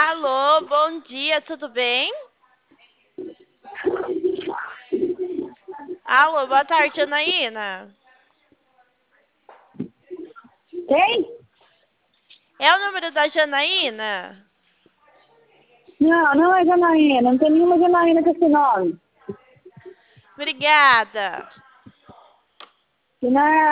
Alô, bom dia, tudo bem? Alô, boa tarde, Janaína. Quem? É o número da Janaína? Não, não é Janaína. Não tem nenhuma Janaína com esse nome. Obrigada. Que não é